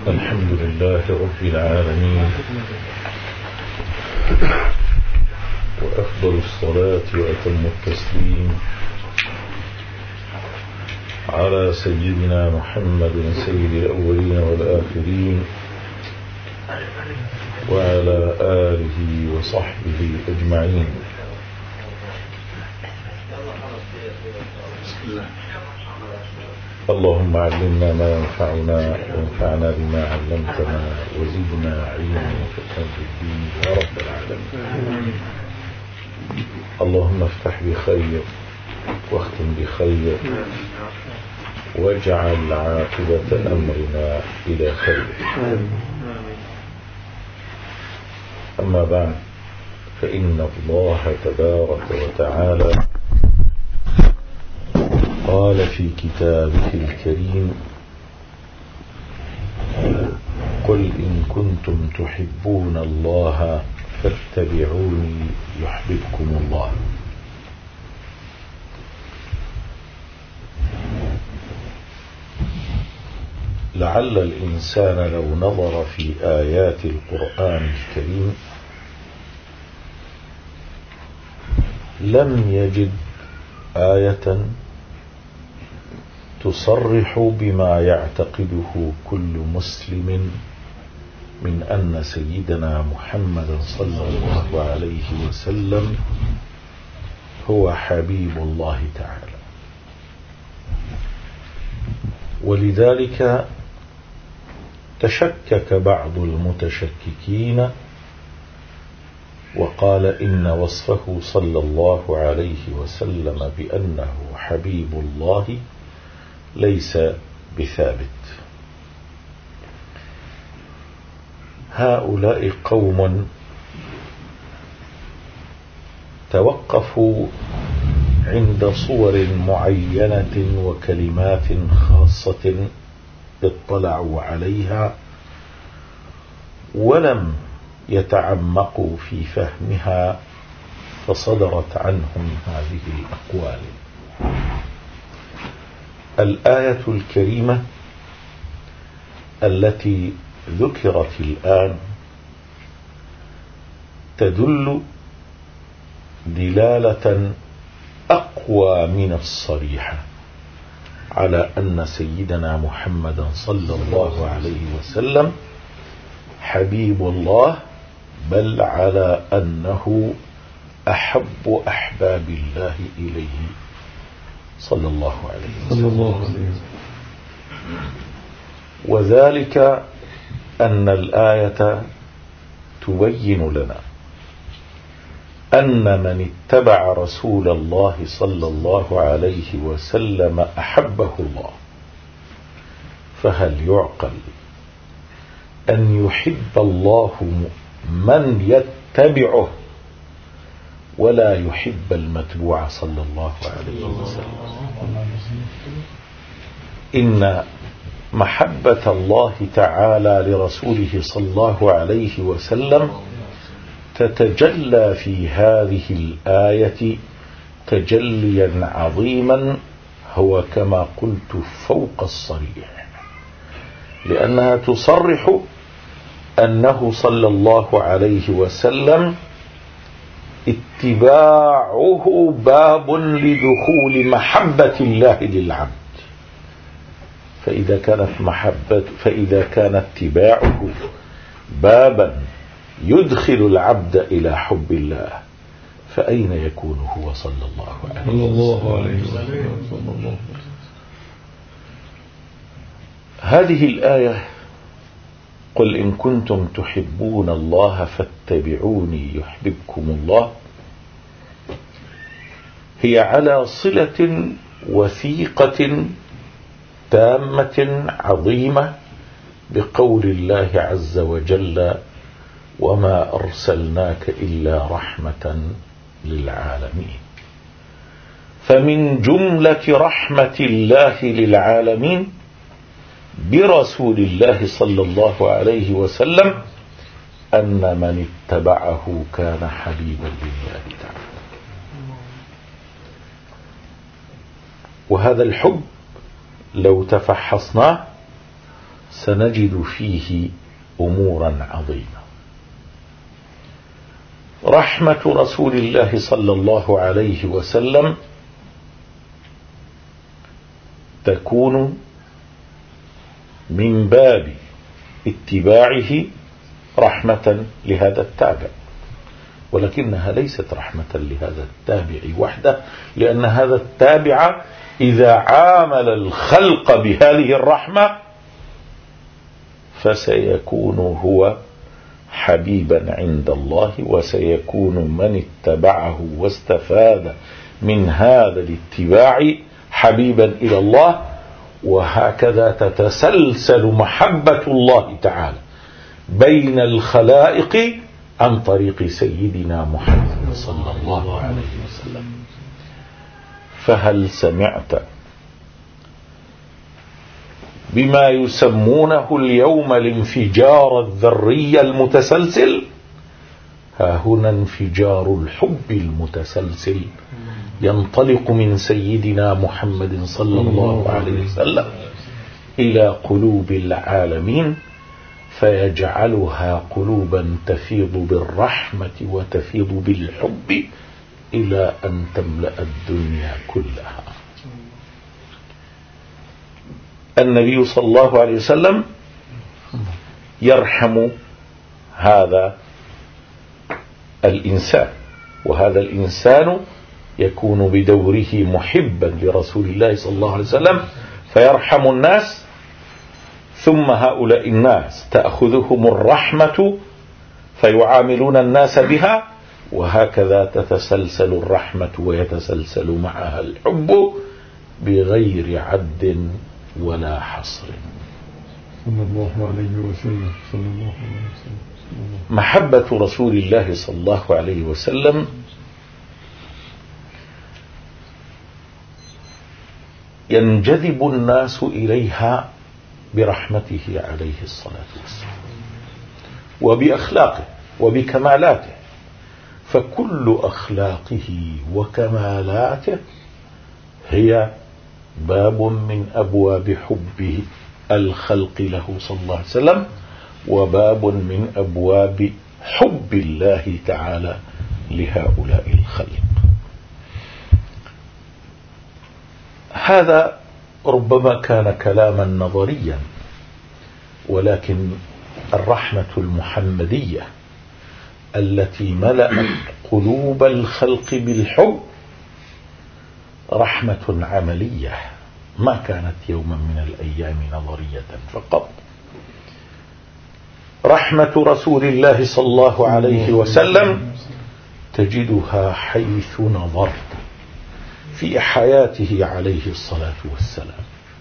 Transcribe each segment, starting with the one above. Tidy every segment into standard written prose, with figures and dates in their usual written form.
الحمد لله رب العالمين، وأفضل الصلاة وأتم التسليم على سيدنا محمد سيد الأولين والآخرين وعلى آله وصحبه أجمعين. اللهم علمنا ما ينفعنا وانفعنا بما علمتنا وزدنا علما وفقها في الدين يا رب العالمين. اللهم افتح بخير واختم بخير واجعل عاقبة أمرنا إلى خير. أما بعد، فإن الله تبارك وتعالى قال في كتابه الكريم: قل إن كنتم تحبون الله فاتبعوني يحببكم الله. لعل الإنسان لو نظر في آيات القرآن الكريم لم يجد آية تصرح بما يعتقده كل مسلم من أن سيدنا محمد صلى الله عليه وسلم هو حبيب الله تعالى. ولذلك تشكك بعض المتشككين وقال إن وصفه صلى الله عليه وسلم بأنه حبيب الله ليس بثابت. هؤلاء قوم توقفوا عند صور معينة وكلمات خاصة اطلعوا عليها ولم يتعمقوا في فهمها، فصدرت عنهم هذه الأقوال. الآية الكريمة التي ذكرت الآن تدل دلالة أقوى من الصريحة على أن سيدنا محمدا صلى الله عليه وسلم حبيب الله، بل على أنه أحب أحباب الله إليه صلى الله عليه وسلم. وذلك أن الآية تبين لنا أن من اتبع رسول الله صلى الله عليه وسلم أحبه الله. فهل يعقل أن يحب الله من يتبعه ولا يحب المتبوع صلى الله عليه وسلم؟ إن محبة الله تعالى لرسوله صلى الله عليه وسلم تتجلى في هذه الآية تجليا عظيما هو كما قلت فوق الصريح، لأنها تصرح أنه صلى الله عليه وسلم اتباعه باب لدخول محبة الله للعبد. فإذا كان اتباعه بابا يدخل العبد إلى حب الله، فأين يكون هو صلى الله عليه وسلم؟ هذه الآية: قل إن كنتم تحبون الله فاتبعوني يحببكم الله، هي على صلة وثيقة تامة عظيمة بقول الله عز وجل: وما أرسلناك إلا رحمة للعالمين. فمن جملة رحمة الله للعالمين برسول الله صلى الله عليه وسلم أن من اتبعه كان حبيبا لله تعالى. وهذا الحب لو تفحصناه سنجد فيه أمورا عظيمة. رحمة رسول الله صلى الله عليه وسلم تكون من باب اتباعه رحمة لهذا التابع، ولكنها ليست رحمة لهذا التابع وحده، لأن هذا التابع إذا عامل الخلق بهذه الرحمة فسيكون هو حبيبا عند الله، وسيكون من اتبعه واستفاد من هذا الاتباع حبيبا إلى الله. وهكذا تتسلسل محبة الله تعالى بين الخلائق عن طريق سيدنا محمد صلى الله عليه وسلم. فهل سمعت بما يسمونه اليوم الانفجار الذري المتسلسل؟ ها هنا انفجار الحب المتسلسل ينطلق من سيدنا محمد صلى الله عليه وسلم إلى قلوب العالمين، فيجعلها قلوبا تفيض بالرحمة وتفيض بالحب إلى أن تملأ الدنيا كلها. النبي صلى الله عليه وسلم يرحم هذا الإنسان، وهذا الإنسان يكون بدوره محبا لرسول الله صلى الله عليه وسلم فيرحم الناس، ثم هؤلاء الناس تأخذهم الرحمة فيعاملون الناس بها، وهكذا تتسلسل الرحمة ويتسلسل معها الحب بغير عد ولا حصر. صلى الله عليه وسلم. محبة رسول الله صلى الله عليه وسلم ينجذب الناس إليها برحمته عليه الصلاة والسلام وبأخلاقه وبكمالاته، فكل أخلاقه وكمالاته هي باب من أبواب حب الخلق له صلى الله عليه وسلم، وباب من أبواب حب الله تعالى لهؤلاء الخلق. هذا ربما كان كلاما نظريا، ولكن الرحمة المحمدية التي ملأت قلوب الخلق بالحب رحمة عملية، ما كانت يوما من الأيام نظرية فقط. رحمة رسول الله صلى الله عليه وسلم تجدها حيث نظرت في حياته عليه الصلاة والسلام،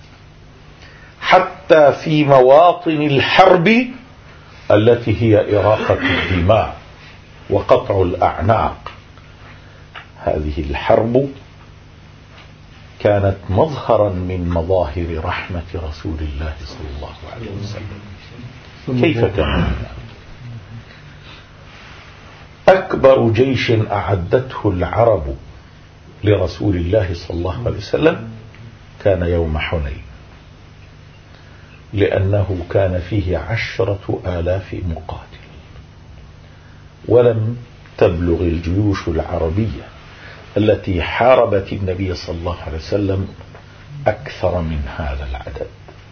حتى في مواطن الحرب التي هي إراقة الدماء وقطع الأعناق. هذه الحرب كانت مظهرا من مظاهر رحمة رسول الله صلى الله عليه وسلم. كيف كان؟ أكبر جيش أعدته العرب لرسول الله صلى الله عليه وسلم كان يوم حنين، لأنه كان فيه 10,000 مقاتل، ولم تبلغ الجيوش العربية التي حاربت النبي صلى الله عليه وسلم أكثر من هذا العدد.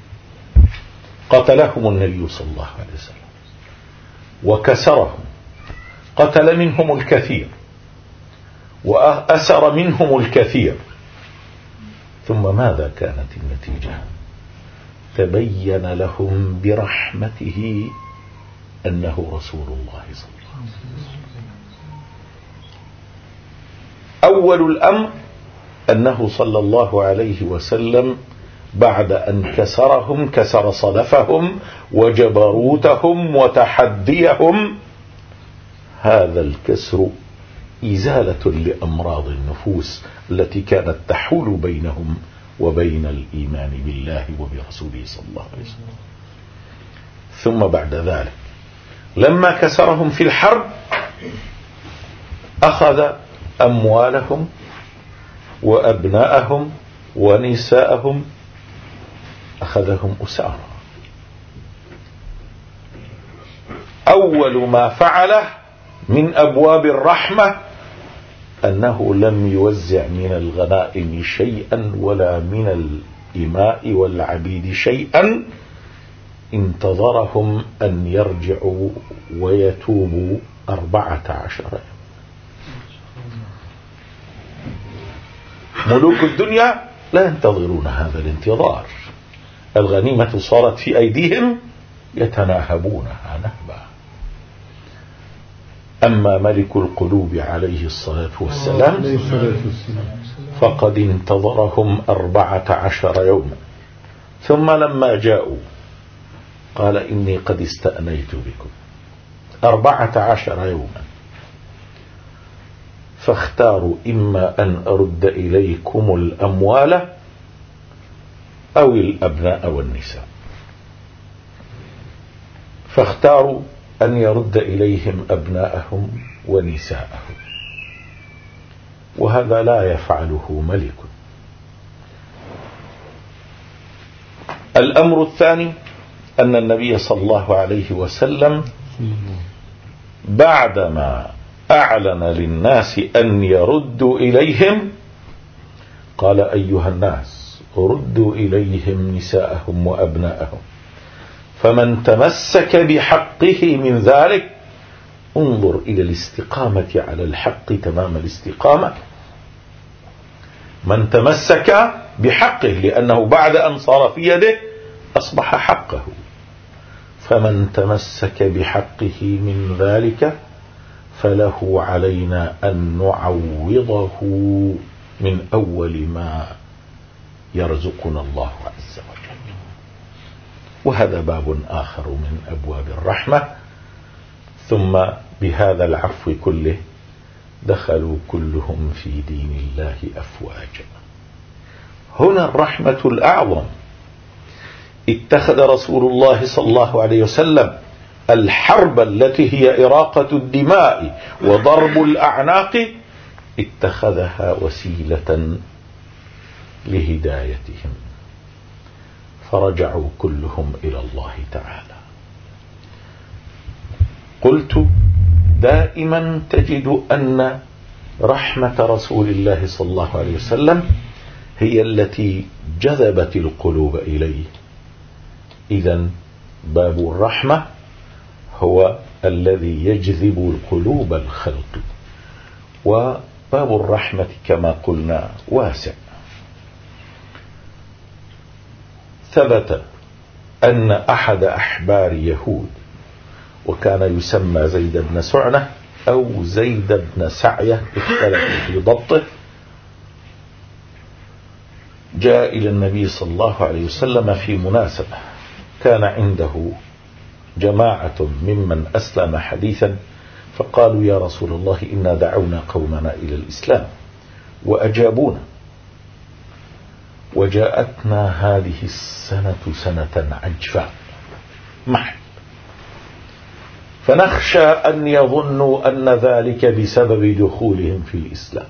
قتلهم النبي صلى الله عليه وسلم وكسرهم، قتل منهم الكثير وأسر منهم الكثير، ثم ماذا كانت النتيجة؟ تبين لهم برحمته أنه رسول الله صلى الله عليه وسلم. أول الأمر أنه صلى الله عليه وسلم بعد أن كسرهم، كسر صدفهم وجبروتهم وتحديهم، هذا الكسر إزالة لأمراض النفوس التي كانت تحول بينهم وبين الإيمان بالله وبرسوله صلى الله عليه وسلم. ثم بعد ذلك لما كسرهم في الحرب أخذ أموالهم وأبناءهم ونساءهم، أخذهم أسارى أول ما فعله من أبواب الرحمة أنه لم يوزع من الغنائم شيئا ولا من الإماء والعبيد شيئا، انتظرهم أن يرجعوا ويتوبوا 14 يوم. ملوك الدنيا لا ينتظرون هذا الانتظار، الغنيمة صارت في أيديهم يتناهبونها نهبا. أما ملك القلوب عليه الصلاة والسلام فقد انتظرهم 14 يوما، ثم لما جاءوا قال إني قد استأنيت بكم 14 يوما، فاختاروا إما أن أرد إليكم الأموال أو الأبناء والنساء، فاختاروا أن يرد إليهم أبناءهم ونساءهم، وهذا لا يفعله ملك. الأمر الثاني أن النبي صلى الله عليه وسلم بعدما أعلن للناس أن يردوا إليهم قال أيها الناس ردوا إليهم نساءهم وأبناءهم، فمن تمسك بحقه من ذلك، انظر إلى الاستقامة على الحق تمام الاستقامة، من تمسك بحقه لأنه بعد أن صار في يده أصبح حقه، فمن تمسك بحقه من ذلك فله علينا أن نعوضه من أول ما يرزقنا الله عز وجل. وهذا باب آخر من أبواب الرحمة. ثم بهذا العفو كله دخلوا كلهم في دين الله أفواجا. هنا الرحمة الأعظم. اتخذ رسول الله صلى الله عليه وسلم الحرب التي هي إراقة الدماء وضرب الأعناق اتخذها وسيلة لهدايتهم، فرجعوا كلهم إلى الله تعالى. قلت دائما تجد أن رحمة رسول الله صلى الله عليه وسلم هي التي جذبت القلوب إليه. إذن باب الرحمة هو الذي يجذب القلوب الخلق، وباب الرحمة كما قلنا واسع. ثبت أن أحد أحبار يهود وكان يسمى زيد بن سعنة أو زيد بن سعية اختلفوا في ضبطه، جاء إلى النبي صلى الله عليه وسلم في مناسبة، كان عنده جماعة ممن أسلم حديثا، فقالوا يا رسول الله إنا دعونا قومنا إلى الإسلام وأجابونا، وجاءتنا هذه السنة سنة عجفاء محل، فنخشى أن يظنوا أن ذلك بسبب دخولهم في الإسلام،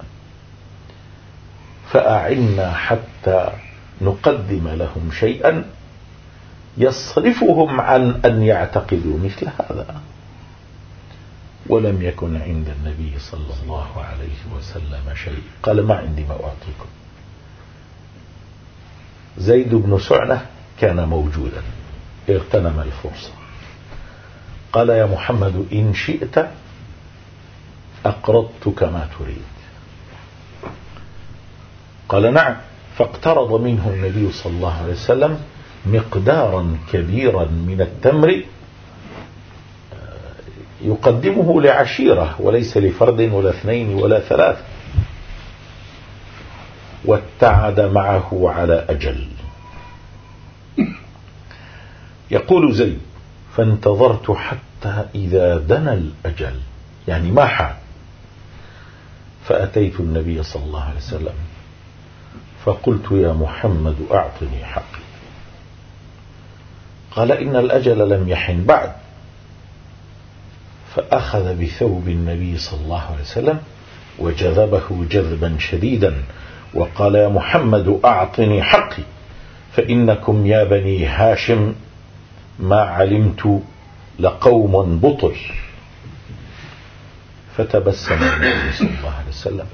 فأعنا حتى نقدم لهم شيئا يصرفهم عن أن يعتقدوا مثل هذا. ولم يكن عند النبي صلى الله عليه وسلم شيء، قال ما عندي ما أعطيكم. زيد بن سعنة كان موجودا اغتنم الفرصة، قال يا محمد إن شئت أقرضتك ما تريد. قال نعم، فاقترض منه النبي صلى الله عليه وسلم مقدارا كبيرا من التمر يقدمه لعشيرة وليس لفرد ولا اثنين ولا ثلاثة، واتعد معه على أجل. يقول زيد فانتظرت حتى إذا دنا الأجل، يعني ما حان، فأتيت النبي صلى الله عليه وسلم فقلت يا محمد أعطني حقي. قال إن الأجل لم يحن بعد، فأخذ بثوب النبي صلى الله عليه وسلم وجذبه جذبا شديدا وقال يا محمد أعطني حقي، فإنكم يا بني هاشم ما علمت لقوم بطل. فتبسم النبي صلى الله عليه وسلم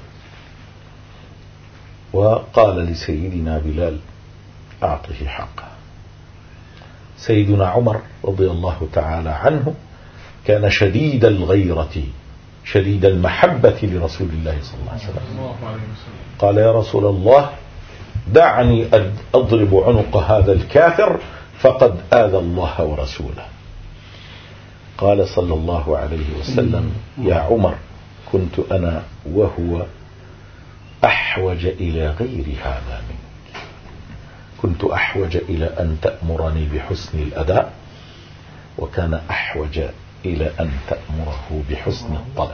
وقال لسيدنا بلال أعطه حقه. سيدنا عمر رضي الله تعالى عنه كان شديد الغيرة شديد المحبة لرسول الله صلى الله عليه وسلم. قال يا رسول الله دعني أضرب عنق هذا الكافر فقد آذى الله ورسوله. قال صلى الله عليه وسلم يا عمر كنت أنا وهو أحوج إلى غير هذا منك، كنت أحوج إلى أن تأمرني بحسن الأداء، وكان أحوج إلى أن تأمره بحسن الطلب.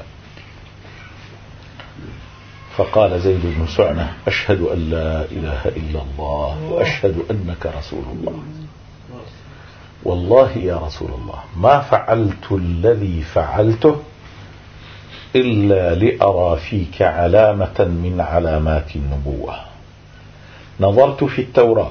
فقال زيد بن سعنة أشهد أن لا إله إلا الله وأشهد أنك رسول الله. والله يا رسول الله ما فعلت الذي فعلته إلا لأرى فيك علامة من علامات النبوة. نظرت في التوراة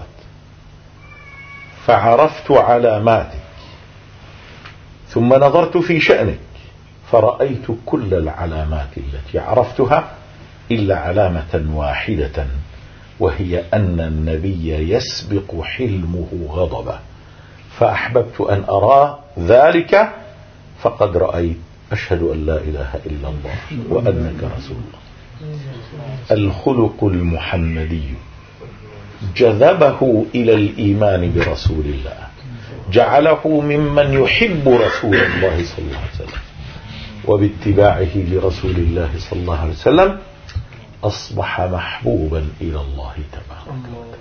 فعرفت علاماتك، ثم نظرت في شأنك فرأيت كل العلامات التي عرفتها إلا علامة واحدة، وهي أن النبي يسبق حلمه غضبه، فأحببت أن أرى ذلك فقد رأيت. أشهد أن لا إله إلا الله وأنك رسول الله. الخلق المحمدي جذبه إلى الإيمان برسول الله، جعله ممن يحب رسول الله صلى الله عليه وسلم، وباتباعه لرسول الله صلى الله عليه وسلم أصبح محبوبا إلى الله تبارك وتعالى.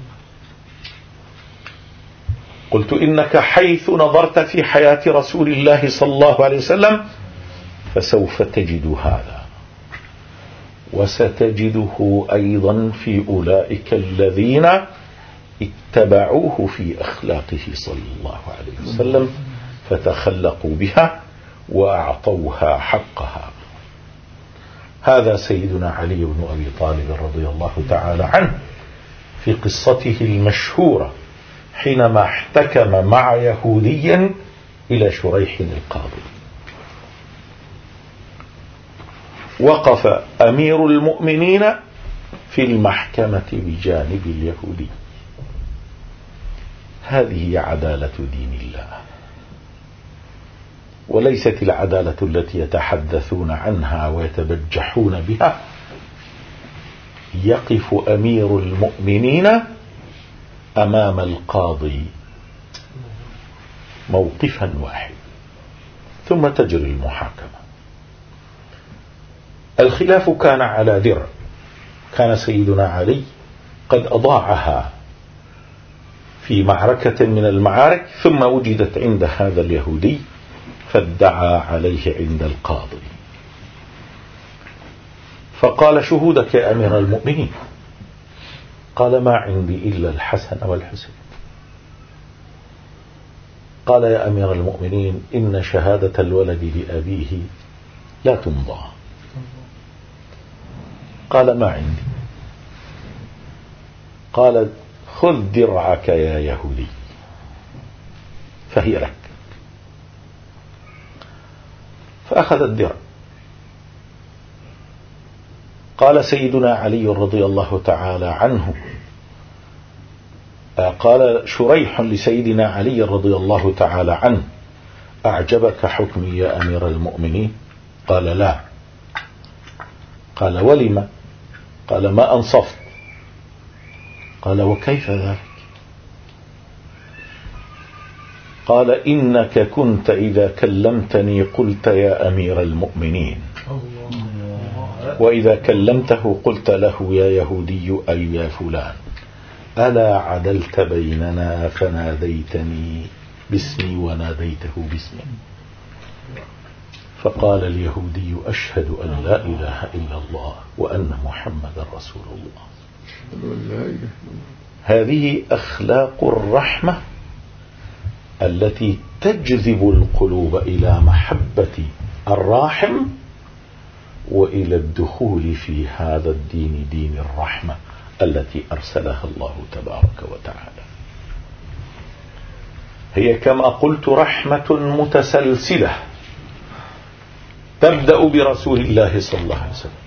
قلت إنك حيث نظرت في حياة رسول الله صلى الله عليه وسلم فسوف تجد هذا، وستجده أيضا في أولئك الذين اتبعوه في أخلاقه صلى الله عليه وسلم فتخلقوا بها وأعطوها حقها. هذا سيدنا علي بن أبي طالب رضي الله تعالى عنه في قصته المشهورة حينما احتكم مع يهودي إلى شريح القاضي. وقف أمير المؤمنين في المحكمة بجانب اليهودي. هذه عدالة دين الله، وليست العدالة التي يتحدثون عنها ويتبجحون بها. يقف أمير المؤمنين أمام القاضي موقفا واحد ثم تجري المحاكمة. الخلاف كان على درع، كان سيدنا علي قد أضاعها في معركة من المعارك، ثم وجدت عند هذا اليهودي فادعى عليه عند القاضي، فقال شهودك يا أمير المؤمنين؟ قال ما عندي إلا الحسن والحسين. قال يا أمير المؤمنين إن شهادة الولد لأبيه لا تمضى. قال ما عندي. قال خذ درعك يا يهودي فهي لك. فأخذ الدرع. قال سيدنا علي رضي الله تعالى عنه، قال شريح لسيدنا علي رضي الله تعالى عنه أعجبك حكمي يا أمير المؤمنين؟ قال لا. قال ولم؟ قال ما أنصفت. قال وكيف ذلك؟ قال إنك كنت إذا كلمتني قلت يا أمير المؤمنين، وإذا كلمته قلت له يا يهودي أي يا فلان، ألا عدلت بيننا فناديتني باسمي وناديته باسمي. فقال اليهودي أشهد أن لا إله إلا الله وأن محمد رسول الله. هذه أخلاق الرحمة التي تجذب القلوب إلى محبة الراحم وإلى الدخول في هذا الدين، دين الرحمة التي أرسلها الله تبارك وتعالى. هي كما قلت رحمة متسلسلة تبدأ برسول الله صلى الله عليه وسلم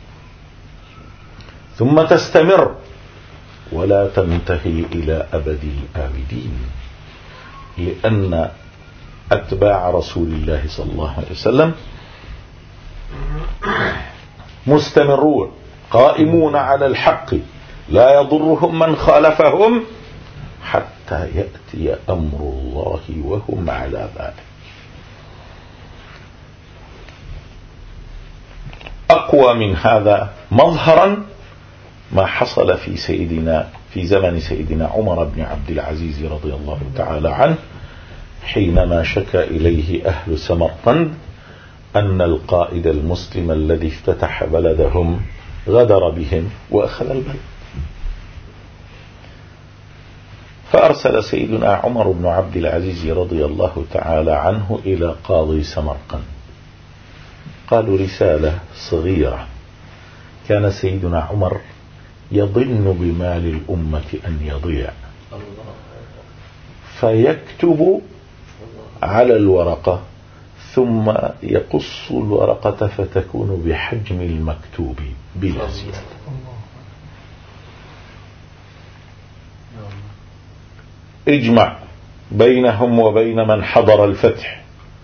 ثم تستمر ولا تنتهي إلى أبد الآبدين، لأن أتباع رسول الله صلى الله عليه وسلم مستمرون قائمون على الحق لا يضرهم من خالفهم حتى يأتي أمر الله وهم على ذلك. أقوى من هذا مظهرا ما حصل في زمن سيدنا عمر بن عبد العزيز رضي الله تعالى عنه، حينما شكى إليه أهل سمرقند أن القائد المسلم الذي افتتح بلدهم غدر بهم وأخذ البلد. فأرسل سيدنا عمر بن عبد العزيز رضي الله تعالى عنه إلى قاضي سمرقند، قالوا رسالة صغيرة، كان سيدنا عمر يظن بمال الأمة أن يضيع فيكتب على الورقة ثم يقص الورقة فتكون بحجم المكتوب بلا زيادة. اجمع بينهم وبين من حضر الفتح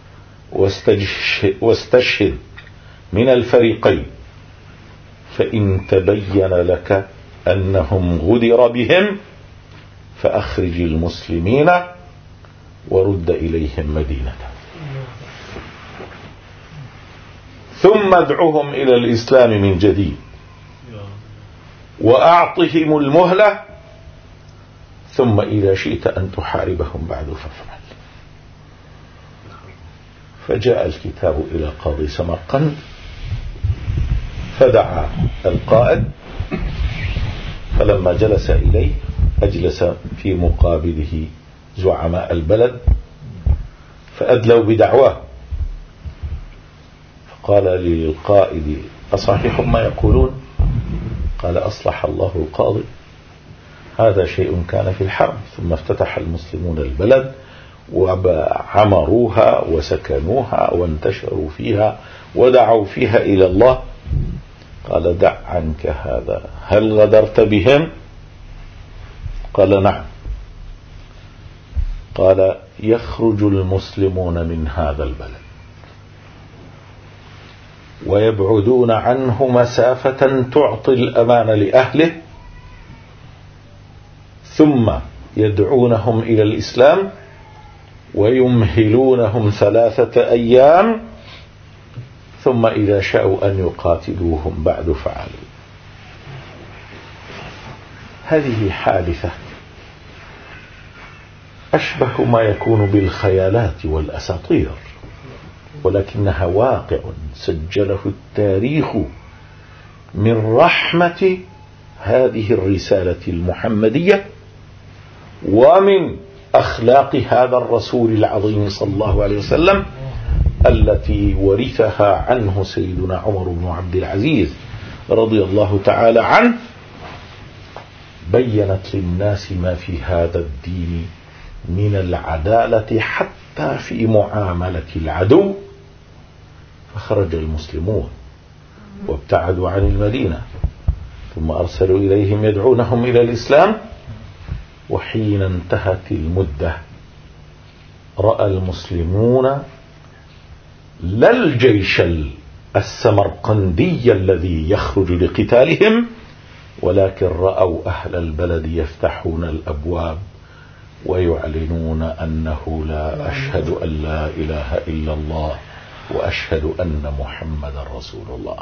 واستشهد من الفريقين، فإن تبين لك أنهم غدر بهم فأخرج المسلمين ورد إليهم مدينتهم، ثم ادعوهم إلى الإسلام من جديد وأعطهم المهلة، ثم إذا شئت أن تحاربهم بعد فافعل. فجاء الكتاب إلى قاضي سمرقند فدعا القائد، فلما جلس إليه أجلس في مقابله زعماء البلد فأدلوا بدعواه، فقال للقائد أصحيح ما يقولون؟ قال أصلح الله القاضي، هذا شيء كان في الحرب ثم افتتح المسلمون البلد وعمروها وسكنوها وانتشروا فيها ودعوا فيها إلى الله. قال دع عنك هذا، هل غدرت بهم؟ قال نعم. قال يخرج المسلمون من هذا البلد ويبعدون عنه مسافة تعطي الأمان لأهله، ثم يدعونهم إلى الإسلام ويمهلونهم 3 أيام، ثم إذا شاءوا أن يقاتلوهم بعد فعلوا. هذه حادثة أشبه ما يكون بالخيالات والأساطير، ولكنها واقع سجله التاريخ من رحمة هذه الرسالة المحمدية ومن أخلاق هذا الرسول العظيم صلى الله عليه وسلم التي ورثها عنه سيدنا عمر بن عبد العزيز رضي الله تعالى عنه. بينت للناس ما في هذا الدين من العدالة حتى في معاملة العدو، فخرج المسلمون وابتعدوا عن المدينة، ثم أرسلوا إليهم يدعونهم إلى الإسلام، وحين انتهت المدة رأى المسلمون لا الجيش السمرقندي الذي يخرج لقتالهم، ولكن رأوا أهل البلد يفتحون الأبواب ويعلنون أنه لا أشهد أن لا إله إلا الله وأشهد أن محمد رسول الله.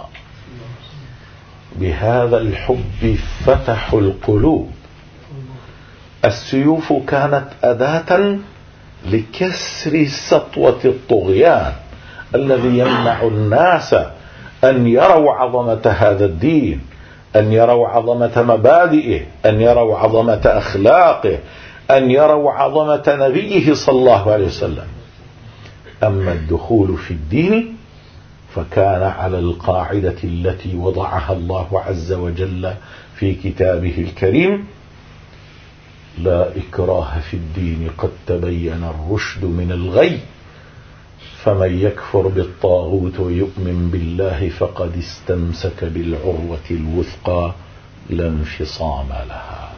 بهذا الحب فتحوا القلوب. السيوف كانت أداة لكسر سطوة الطغيان الذي يمنع الناس أن يروا عظمة هذا الدين، أن يروا عظمة مبادئه، أن يروا عظمة أخلاقه، أن يروا عظمة نبيه صلى الله عليه وسلم. أما الدخول في الدين فكان على القاعدة التي وضعها الله عز وجل في كتابه الكريم: لا إكراه في الدين قد تبين الرشد من الغي فمن يكفر بالطاغوت ويؤمن بالله فقد استمسك بالعروة الوثقى لا انفصام لها.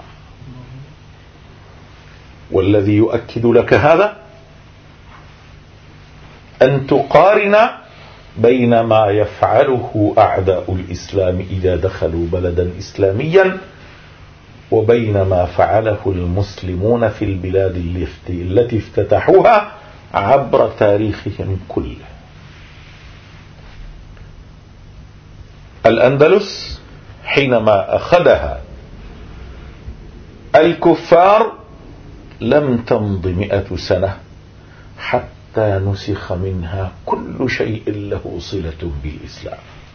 والذي يؤكد لك هذا أن تقارن بين ما يفعله أعداء الإسلام إذا دخلوا بلدا إسلاميا وبين ما فعله المسلمون في البلاد التي افتتحوها عبر تاريخهم كله. الأندلس حينما أخذها الكفار لم تمض 100 سنة حتى نسخ منها كل شيء له صلة بالإسلام،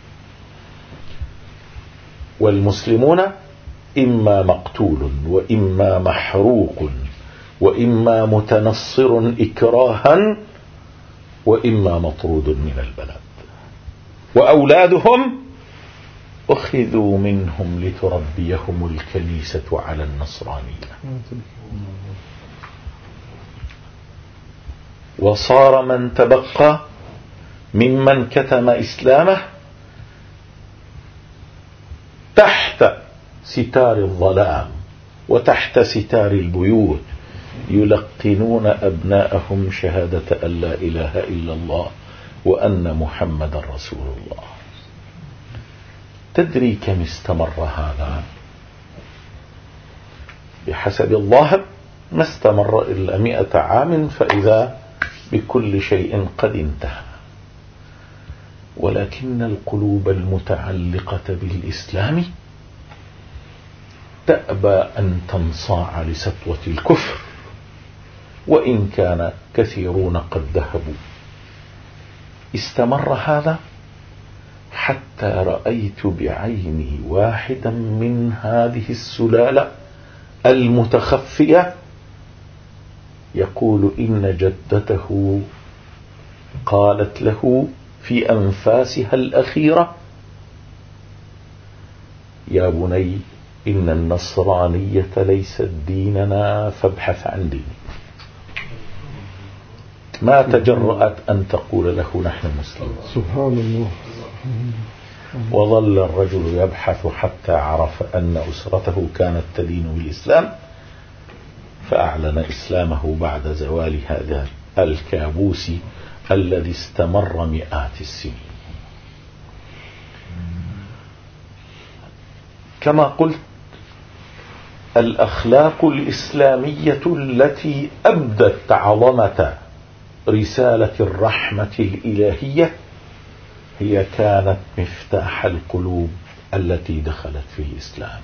والمسلمون إما مقتول وإما محروق وإما متنصر إكراها وإما مطرود من البلد، وأولادهم أخذوا منهم لتربيهم الكنيسة على النصرانية. وصار من تبقى ممن كتم إسلامه تحت ستار الظلام وتحت ستار البيوت يلقنون أبناءهم شهادة أن لا إله إلا الله وأن محمد رسول الله. تدري كم استمر هذا؟ بحسب الظاهر ما استمر إلا 100 عام فإذا بكل شيء قد انتهى، ولكن القلوب المتعلقة بالإسلام تأبى أن تنصاع لسطوة الكفر وإن كان كثيرون قد ذهبوا. استمر هذا حتى رأيت بعيني واحدا من هذه السلالة المتخفية يقول إن جدته قالت له في أنفاسها الأخيرة: يا بني إن النصرانية ليست ديننا فابحث عن ديني. ما تجرأت أن تقول له نحن مسلمون. سبحان الله. وظل الرجل يبحث حتى عرف أن أسرته كانت تدين بالإسلام فأعلن إسلامه بعد زوال هذا الكابوس الذي استمر 100 السنين. كما قلت الأخلاق الإسلامية التي أبدت عظمة رسالة الرحمة الإلهية هي كانت مفتاح القلوب التي دخلت في الإسلام.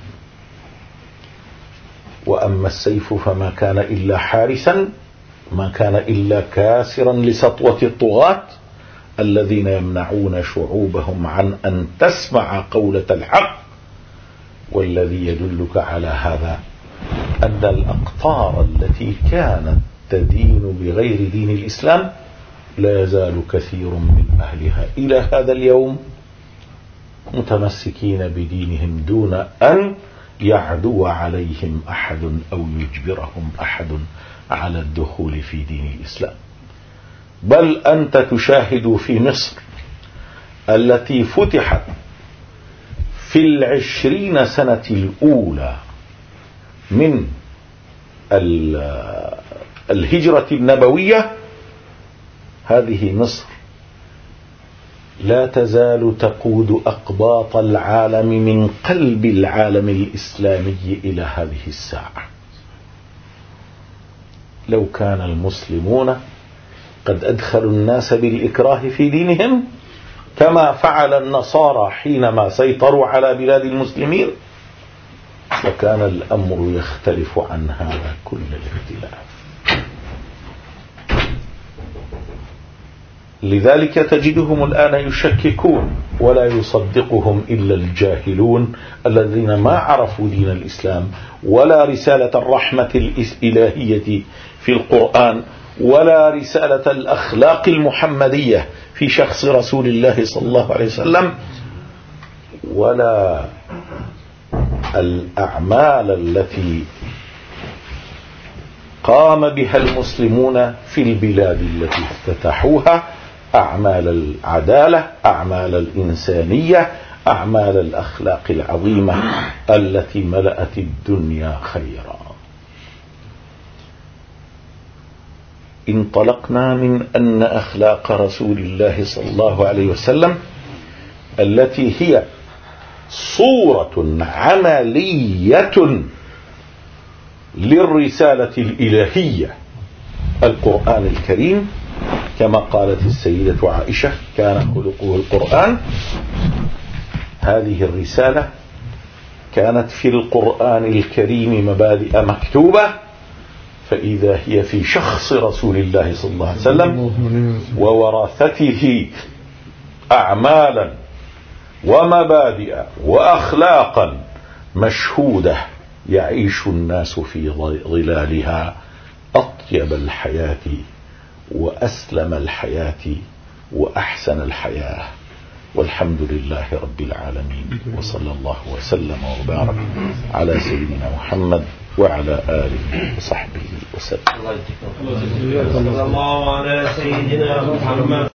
وأما السيف فما كان إلا حارسا، ما كان إلا كاسرا لسطوة الطغاة الذين يمنعون شعوبهم عن أن تسمع قولة الحق. والذي يدلك على هذا أن الأقطار التي كانت تدين بغير دين الإسلام لا يزال كثير من أهلها إلى هذا اليوم متمسكين بدينهم دون أن يعدو عليهم أحد أو يجبرهم أحد على الدخول في دين الإسلام. بل أنت تشاهد في مصر التي فتحت في 20 سنة الأولى من الهجرة النبوية، هذه مصر لا تزال تقود أقباط العالم من قلب العالم الإسلامي إلى هذه الساعة. لو كان المسلمون قد أدخلوا الناس بالإكراه في دينهم كما فعل النصارى حينما سيطروا على بلاد المسلمين لكان الأمر يختلف عن هذا كل الاختلاف. لذلك تجدهم الآن يشككون ولا يصدقهم إلا الجاهلون الذين ما عرفوا دين الإسلام ولا رسالة الرحمة الإلهية في القرآن ولا رسالة الأخلاق المحمدية في شخص رسول الله صلى الله عليه وسلم ولا الأعمال التي قام بها المسلمون في البلاد التي افتتحوها، أعمال العدالة، أعمال الإنسانية، أعمال الأخلاق العظيمة التي ملأت الدنيا خيرا. انطلقنا من أن أخلاق رسول الله صلى الله عليه وسلم التي هي صورة عملية للرسالة الإلهية القرآن الكريم، كما قالت السيدة عائشة كان خلقه القرآن. هذه الرسالة كانت في القرآن الكريم مبادئ مكتوبة، فإذا هي في شخص رسول الله صلى الله عليه وسلم ووراثته أعمالا ومبادئ وأخلاقا مشهودة يعيش الناس في ظلالها أطيب الحياة وأسلم الحياة وأحسن الحياة. والحمد لله رب العالمين، وصلى الله وسلم وبارك على سيدنا محمد وعلى آله وصحبه وسلم. الله على سيدنا محمد.